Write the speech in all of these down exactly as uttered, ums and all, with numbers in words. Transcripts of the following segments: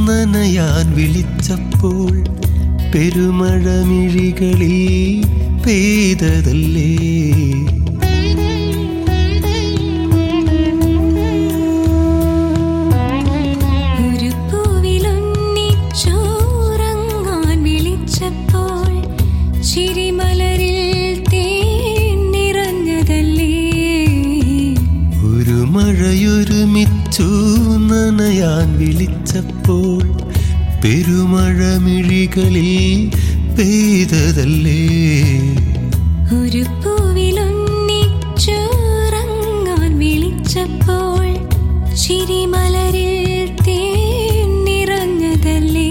നനയാൻ വിളിച്ചപ്പോൾ പെരുമഴമിഴികളിൽ പെയ്തതല്ലേ. ഒരു പൂവിലൊന്നിച്ചോറങ്ങാൻ വിളിച്ചപ്പോൾ ചിരിമലരിൽ തേൻ നിറഞ്ഞതല്ലേ. ഒരു മഴയൊരുമിച്ചു നനയാൻ വിളിച്ചപ്പോൾ പെരുമഴമിഴികളിൽ പെയ്തതല്ലേ. ഒരു പൂവിലൊന്നിച്ചോറങ്ങാൻ വിളിച്ചപ്പോൾ ചിരിമലരിൽ തേൻ നിറഞ്ഞതല്ലേ.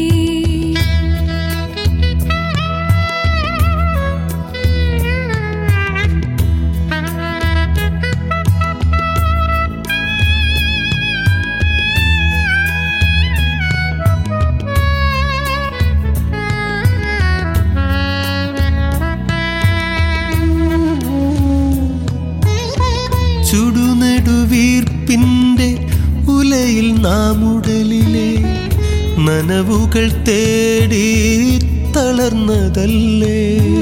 ചുടുനെടുവീർപ്പിന്റെ ഉലയിൽ നാം ഉടലിലെ നനവുകൾ തേടി തളർന്നതല്ലേ.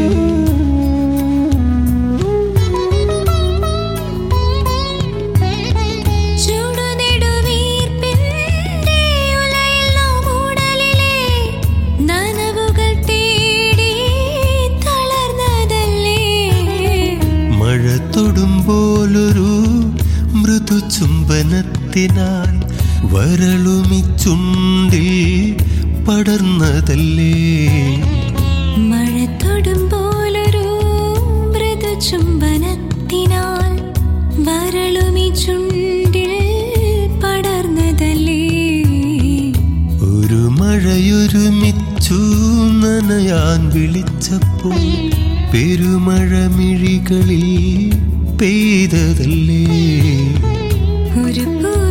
മഴ തൊടുമ്പോലൊരു മൃദു ചുംബനത്തിനാൽ വരളുമി ചുണ്ടിൽ പടർന്നതല്ലേ. മഴ തൊടുമ്പോലൊരു മൃദു ചുംബനത്തിനാൽ വരളുമി ചുണ്ടിൽ പടർന്നതല്ലേ. ഒരു മഴയൊരുമിച്ചു നനയാൻ വിളിച്ചപ്പോൾ പെരുമഴമിഴികളിൽ പെയ്തതല്ലേ. ഒരു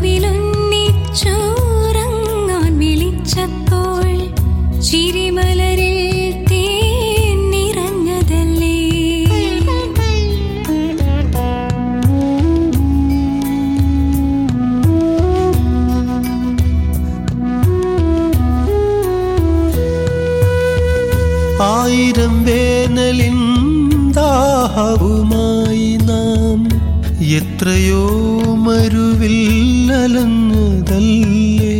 പൂവിലൊന്നിച്ചോറങ്ങാൻ വിളിച്ചപ്പോൾ ചിരിമലരിൽ തേൻ നിറഞ്ഞതല്ലേ. ആയിരം വേനലിൻ ദാഹവുമായി നാം എത്രയോ മരുവിൽ അലഞ്ഞതല്ലേ.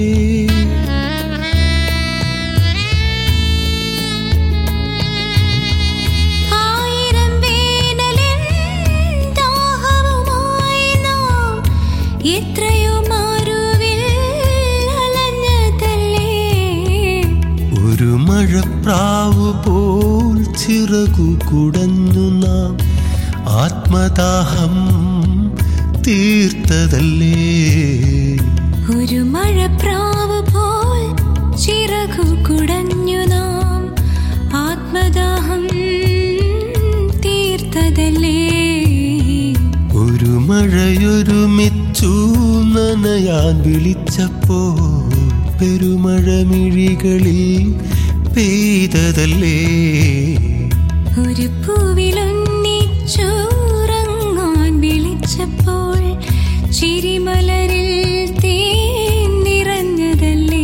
ആയിരം വേനലിൻ ദാഹവുമായി നാം എത്രയോ മരുവിൽ അലഞ്ഞതല്ലേ. ഒരു മഴപ്രാവു പോൽ ചിറകു കുടഞ്ഞു നാം ആത്മദാഹം തീർത്തതല്ലേ. ഒരു മഴപ്രാവ് പോൽ ചിറകു കുടഞ്ഞു നാം ആത്മദാഹം തീർത്തതല്ലേ. ഒരു മഴയൊരുമിച്ചു നനയാൻ വിളിച്ചപ്പോൾ പെരുമഴമിഴികളിൽ പെയ്തതല്ലേ. ഒരു പൂവിലൊന്നിച്ചോറങ്ങാൻ വിളിച്ചപ്പോൾ ചിരിമലരിൽ തേൻ നിറഞ്ഞതല്ലേ.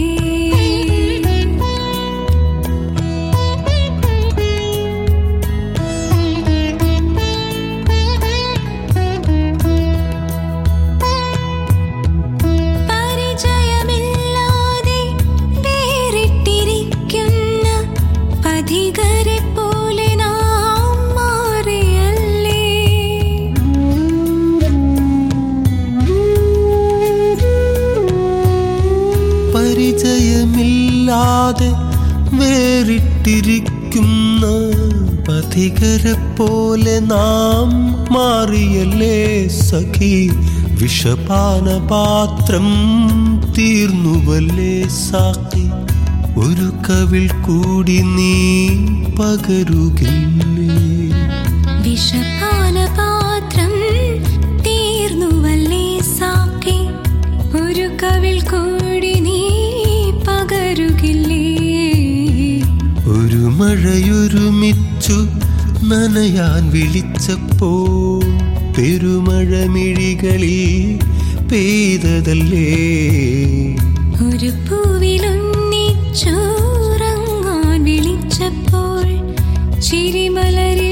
പരിചയമില്ലാതെ വേറിട്ടിരിക്കുന്ന പഥികരെ പോലെ നാം മാറിയല്ലേ. പരിചയമില്ലാതെ വേറിട്ടിരിക്കുന്ന പഥികരെ പോലെ നാം മാറിയല്ലേ സഖി. വിഷപാനപാത്രം തീർന്നുവല്ലേ സാഖി. ഒരു കവിൾ കൂടി നീ പകരുകില്ലേ. വിഷപാനപാത്രം തീർന്നുവല്ലേ സാഖി. ഒരു കവിൾ കൂടി നീ പകരുകില്ലേ. ഒരു മഴയൊരുമിച്ചു നനയാൻ വിളിച്ചപ്പോൾ പെരുമഴമിഴികളിൽ പെയ്തതല്ലേ. ഒരു പൂവിലും ചോറങ്ങാൻ വിളിച്ചപ്പോൾ ചിരിമലരി